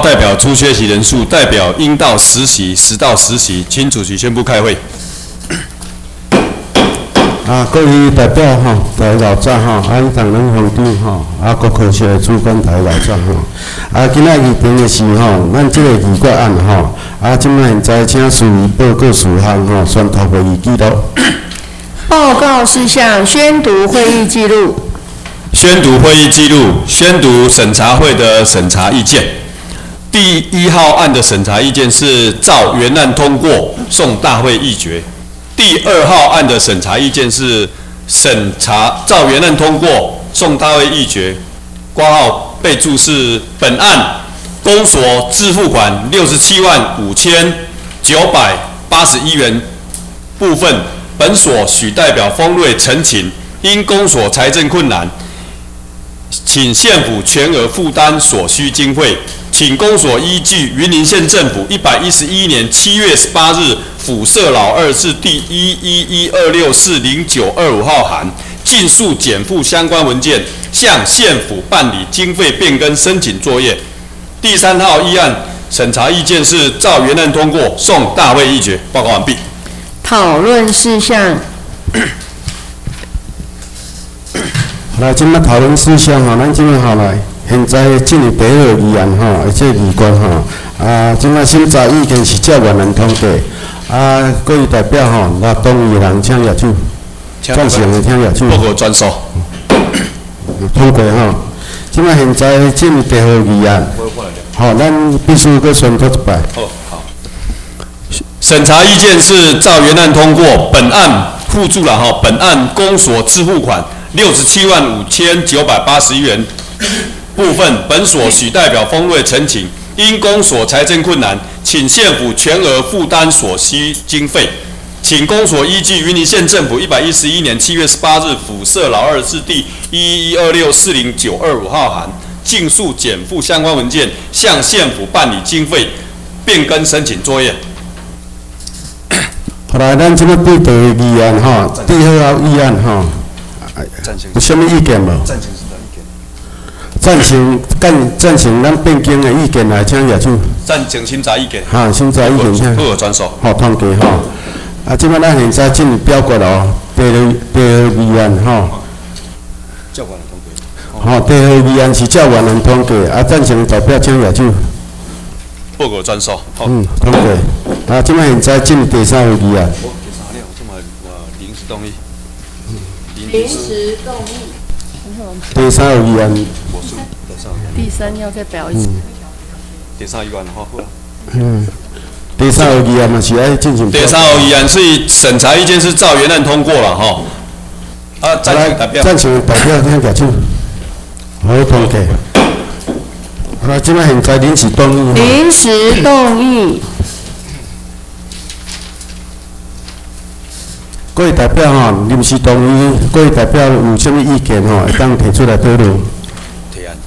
代表出缺席人数，代表应到10席，10到10席，请主席宣布开会。 各位代表台老早党人行长国科社的主管台老早今仔议程的是咱这个议决案即摆现在请事宜报告事项宣读会议记录。 报告事项：宣读会议记录。 宣读会议记录，宣读审查会的审查意见。第1号案的审查意见是照原案通过，送大会议决。第2号案的审查意见是照原案通过，送大会议决。挂号备注是本案公所支付款675981元部分，本所许代表丰瑞陈请，因公所财政困难，请县府全额负担所需经费，请公所依据云林县政府111年7月18日府社老二字第111264095号函，尽速减负相关文件，向县府办理经费变更申请作业。第3号议案审查意见是照原案通过，送大会议决。报告完毕。 讨论事项。 来，今麦讨论事项咱今麦来，现在进入第2个议案这个议决今麦审查意见是照原案通过各位代表那同意的人请举手，赞成的请举手。 报告转述。 通过今麦现在进入第2个议案，咱必须搁宣读一摆。 好。审查意见是照原案通过，本案附注了本案公所支付款675981元部分，本所许代表丰瑞陈请，因公所财政困难，请县府全额负担所需经费，请公所依据云林县政府111年7月18日府社老二字第111264095号函，尽速减负相关文件，向县府办理经费变更申请作业。 好来，咱即摆对第2个议案第2号议案有啥物意见无？赞成是哪意见？赞成咱变更的意见来请举手。 赞成审查意见。 审查意见请。 好，转述。 通过即摆咱现在进入表决了第2个议案照原案通过。第2个议案是照原案通过，赞成的代表请举手。 报告转述。 通过。即摆现在进入第3个议案。 临时动议。 第3个议案。 第3要再表一次。 第3议案好了。 第3个议案嘛是要进行。 第3号议案是审查意见是照原案通过了赞成代表。 赞成的代表请举手。好，通过。即摆现在临时动议。 临时动议。 各位代表临时动议，各位代表有啥物意见会当提出来讨论。 提案。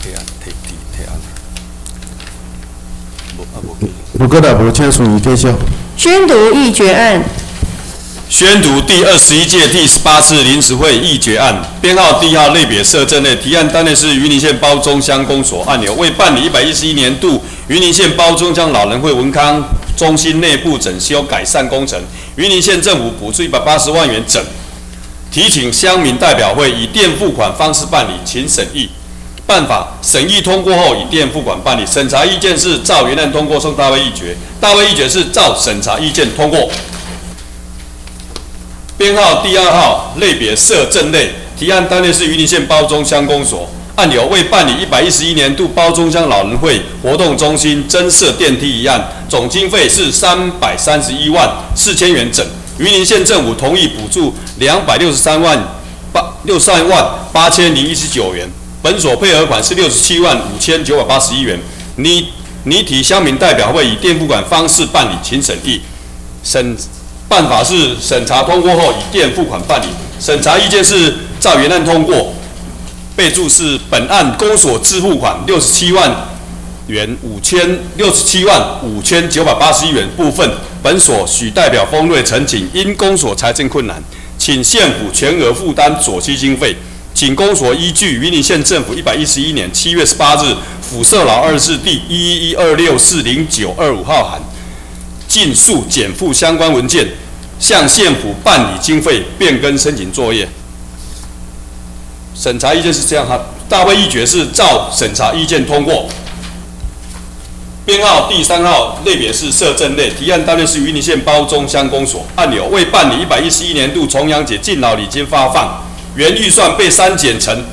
如果若无，请事宜继续。 宣读议决案。 宣读第21届第18次临时会议决案，编号第1号类别设镇内，提案单位是云林县褒忠乡公所，按钮为办理111年度云林县褒忠乡老人会文康中心内部整修改善工程，云林县政府补助180万元整，提请乡民代表会以电付款方式办理，请审议。办法审议通过后，以电付款办理。审查意见是照原案通过，送大会议决。大会议决是照审查意见通过。编号第2号类别设镇内，提案单位是云林县褒忠乡公所，按钮为办理111年度褒忠乡老人会活动中心增设电梯一案，总经费是331万4000元整。云林县政府同意补助263万8019元，本所配合款是67万5981元。拟提乡民代表会以电付款方式办理，请审议。办法是审查通过后以电付款办理。审查意见是照原案通过，备注是本案公所支付款67万5981元部分，本所许代表丰瑞陈请，因公所财政困难，请县府全额负担所需经费， 请公所依据云林县政府111年7月18日辐射老24第111264095号函，尽速减负相关文件，向县府办理经费变更申请作业。审查意见是这样哈，大会议决是照审查意见通过。编号第3号，类别是社政类，提案单位是云林县褒忠乡公所。按钮为办理111年度重阳节敬老礼金发放，原预算被删减成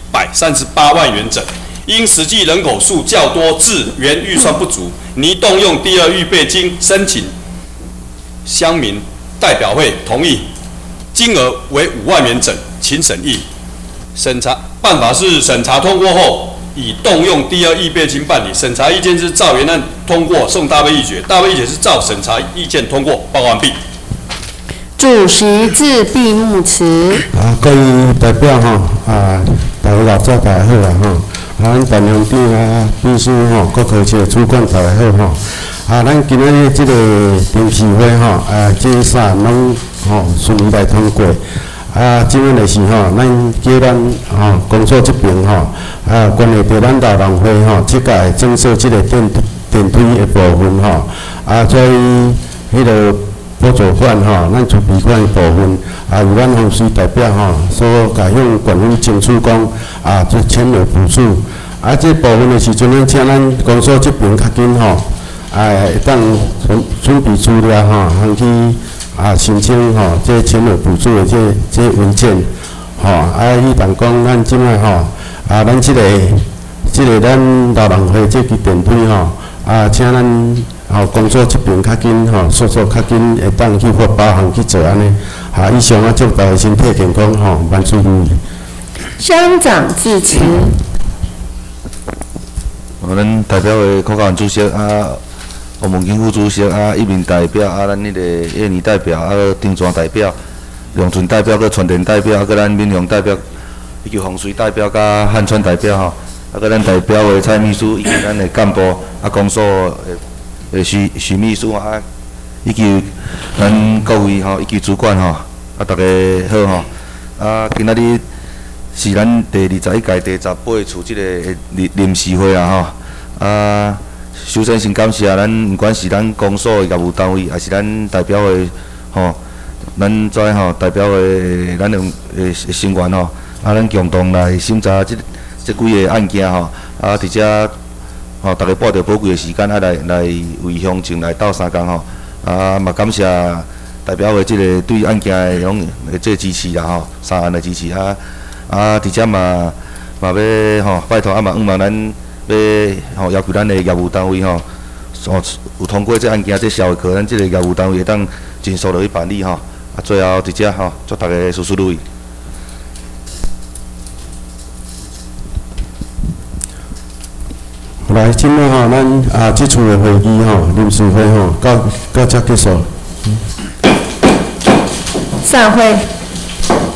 138万元整，因实际人口数较多，致原预算不足，拟动用第二预备金申请乡民代表会同意，金额为5万元整，请审议。审查办法是审查通过后，以动用第二预备金办理。审查意见是照原案通过，送大会议决。大会议决是照审查意见通过。报告完毕。 主席致闭幕词。 各位代表大家老早大家好咱办公长秘书各科室主管大家好咱今日这个联席会这三拢顺利来通过。即阵的是咱叫咱工作这边关于着咱老人会即届增设这个电梯的部分在迄个补助款咱储备款的部分由咱风水代表所甲向县府争取讲这签约补助这部分的时阵，咱请咱工作这边较紧会当准备资料通去。申请这签约补助的这文件希望讲咱即摆咱即个咱老人会这个电梯请咱工作这边较紧速速较紧会当去发包行去做安尼以上祝大家身体健康万事如意。 乡长致辞。 咱代表的柯高文主席黄文金副主席一名代表咱迄个叶年代表丁泉代表、梁俊代表、传电代表，咱闽雄代表，以及风水代表、汉川代表咱代表的蔡秘书以及咱的干部公所的徐秘书以及咱各位以及主管大家好今仔日是咱第21届第18处这个临时会首先先感谢咱，不管是咱公所的业务单位，还是咱代表的咱代表的咱的成员咱共同来审查这几个案件伫遮大家拨着宝贵的时间来为乡亲来斗相共嘛感谢代表的这个对案件的种这支持啦3案的支持伫遮嘛要拜托嘛希望咱。要求咱的业务单位有通过这案件这消费课，咱这个业务单位会当尽速落去办理最后伫遮祝大家事事如意。 来，今仔咱这次的会议临时会到这结束。 散会。